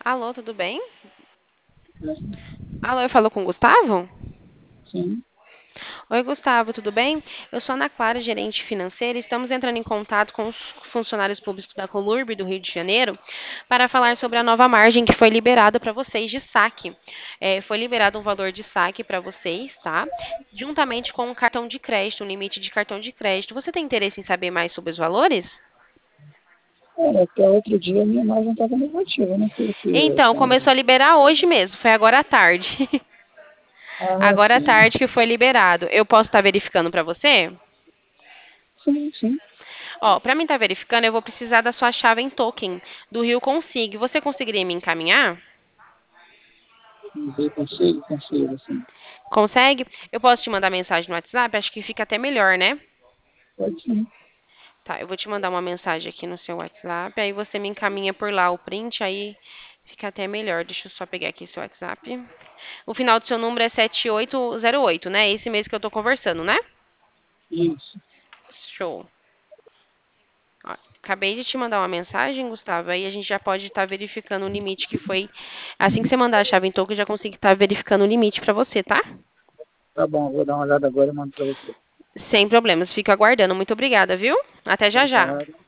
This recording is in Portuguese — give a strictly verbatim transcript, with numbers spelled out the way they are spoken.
Alô, tudo bem? Sim, Alô, eu falo com o Gustavo? sim. Oi, Gustavo, tudo bem? Eu sou a Ana Clara, gerente financeira, e estamos entrando em contato com os funcionários públicos da Colurb do Rio de Janeiro para falar sobre a nova margem que foi liberada para vocês de saque. É, foi liberado um valor de saque para vocês, tá? Juntamente com o cartão de crédito, um limite de cartão de crédito. Você tem interesse em saber mais sobre os valores? É, até outro dia a minha imagem estava negativa, né? Porque Então, começou quando. a liberar hoje mesmo, foi agora à tarde. Ah, Agora à sim. tarde que foi liberado. Eu posso estar verificando para você? Sim, sim. Ó, para mim estar verificando, eu vou precisar da sua chave em token do Rio Consig. Você conseguiria me encaminhar? Eu consigo, consigo, sim. Consegue? Eu posso te mandar mensagem no WhatsApp? Acho que fica até melhor, né? Pode sim. Tá, eu vou te mandar uma mensagem aqui no seu WhatsApp, aí você me encaminha por lá o print, aí fica até melhor. Deixa eu só pegar aqui seu WhatsApp. O final do seu número é sete oito zero oito, né? Esse mês que eu tô conversando, né? Isso. Show. Ó, acabei de te mandar uma mensagem, Gustavo. Aí a gente já pode estar verificando o limite que foi. Assim que você mandar a chave em token, eu já consigo estar verificando o limite para você, tá? Tá bom, vou dar uma olhada agora e mando para você. Sem problemas. Fico aguardando. Muito obrigada, viu? Até já já. Obrigado.